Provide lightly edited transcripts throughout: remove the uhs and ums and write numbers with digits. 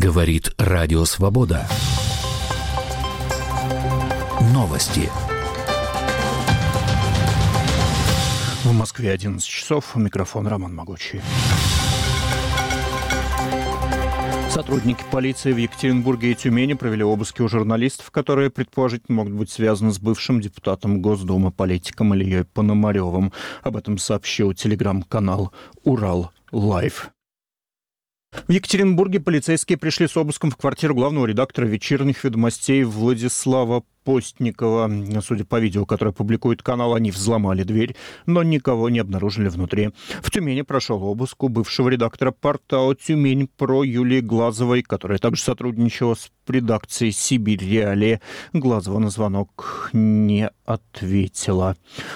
Говорит Радио Свобода. Новости. В Москве 11 часов. Микрофон Роман Могучий. Сотрудники полиции в Екатеринбурге и Тюмени провели обыски у журналистов, которые, предположительно, могут быть связаны с бывшим депутатом Госдумы, политиком Ильей Пономаревым. Об этом сообщил телеграм-канал «Урал-Лайв». В Екатеринбурге полицейские пришли с обыском в квартиру главного редактора «Вечерних ведомостей» Владислава Постникова. Судя по видео, которое публикует канал, они взломали дверь, но никого не обнаружили внутри. В Тюмени прошел обыск у бывшего редактора портала «Тюмень.Про» Юлии Глазовой, которая также сотрудничала с редакцией «Сибирь Реалии». Глазова на звонок не ответила.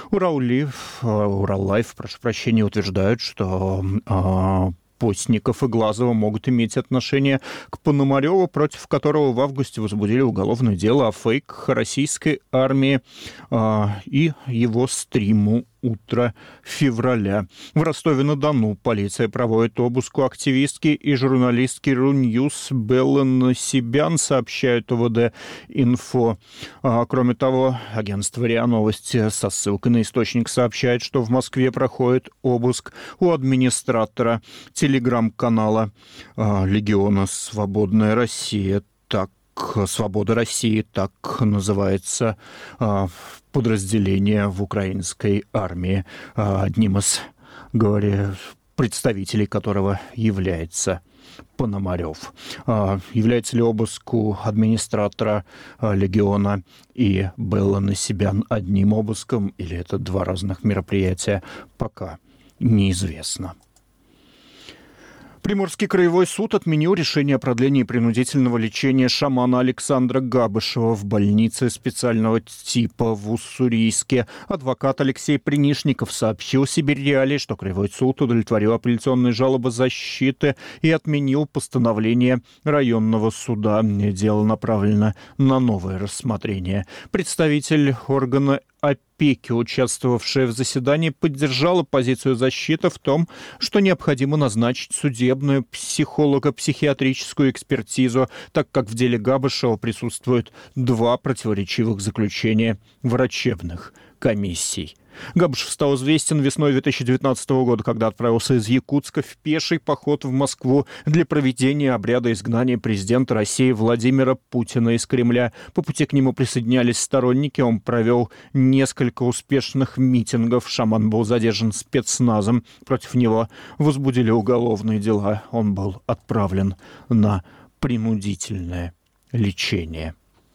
Урал-Лайв, прошу прощения, утверждают, что Постников и Глазова могут иметь отношение к Пономареву, против которого в августе возбудили уголовное дело о фейках российской армии и его стриму «Утро февраля». В Ростове-на-Дону полиция проводит обыск у активистки и журналистки РУ-Ньюс Беллы Насибян, сообщают ОВД-Инфо. Кроме того, агентство РИА Новости со ссылкой на источник сообщает, что в Москве проходит обыск у администратора телеграм-канала Легиона «Свободная Россия». «Свобода России», так называется подразделение в украинской армии, одним из, представителей которого является Пономарев. Является ли обыск у администратора Легиона и Беллы Насибян одним обыском, или это два разных мероприятия, пока неизвестно. Приморский краевой суд отменил решение о продлении принудительного лечения шамана Александра Габышева в больнице специального типа в Уссурийске. Адвокат Алексей Принишников сообщил «Сибирь Реалии», что краевой суд удовлетворил апелляционные жалобы защиты и отменил постановление районного суда. Дело направлено на новое рассмотрение. Представитель органа опеки, участвовавшая в заседании, поддержала позицию защиты в том, что необходимо назначить судебную психолого-психиатрическую экспертизу, так как в деле Габышева присутствуют два противоречивых заключения врачебных комиссий. Габышев стал известен весной 2019 года, когда отправился из Якутска в пеший поход в Москву для проведения обряда изгнания президента России Владимира Путина из Кремля. По пути к нему присоединялись сторонники, он провел несколько успешных митингов. Шаман был задержан спецназом, против него возбудили уголовные дела. Он был отправлен на принудительное лечение.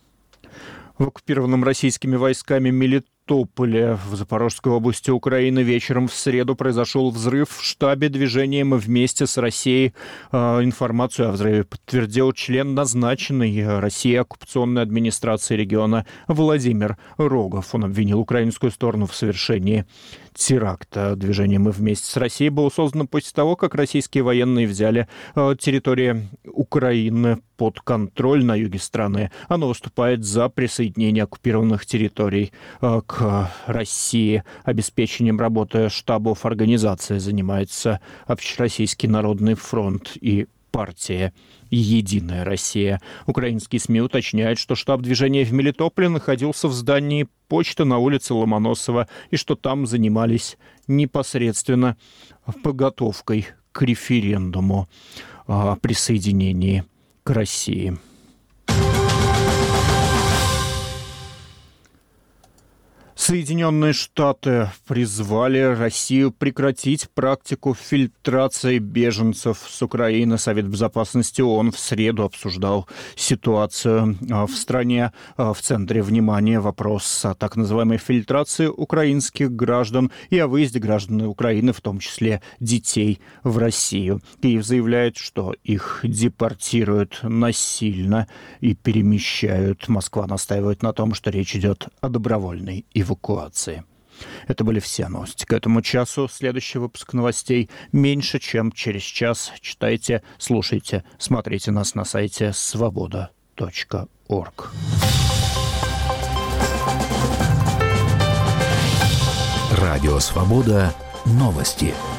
В оккупированном российскими войсками Мелитополе в Запорожской области Украины вечером в среду произошел взрыв в штабе движения «Мы вместе с Россией». Информацию о взрыве подтвердил член назначенной Россией оккупационной администрации региона Владимир Рогов. Он обвинил украинскую сторону в совершении теракта. Движение «Мы вместе с Россией» было создано после того, как российские военные взяли территорию Украины под контроль на юге страны. Оно выступает за присоединение оккупированных территорий к России. Обеспечением работы штабов организации занимается Общероссийский народный фронт и партия «Единая Россия». Украинские СМИ уточняют, что штаб движения в Мелитополе находился в здании почты на улице Ломоносова и что там занимались непосредственно подготовкой к референдуму о присоединении к России. Соединенные Штаты призвали Россию прекратить практику фильтрации беженцев с Украины. Совет Безопасности ООН в среду обсуждал ситуацию в стране. В центре внимания вопрос о так называемой фильтрации украинских граждан и о выезде граждан Украины, в том числе детей, в Россию. Киев заявляет, что их депортируют насильно и перемещают. Москва настаивает на том, что речь идет о добровольной эвакуации. Это были все новости к этому часу. Следующий выпуск новостей меньше, чем через час. Читайте, слушайте, смотрите нас на сайте svoboda.org. Радио «Свобода». Новости.